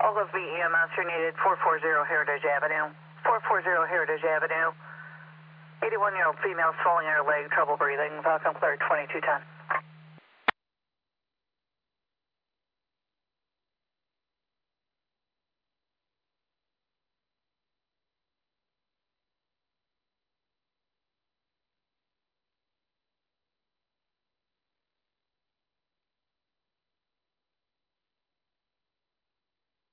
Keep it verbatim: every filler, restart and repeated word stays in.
All of the E M S are needed, four forty Heritage Avenue. four forty Heritage Avenue. eighty-one-year-old female swelling in her leg, trouble breathing. Falcon Clear twenty-two ten.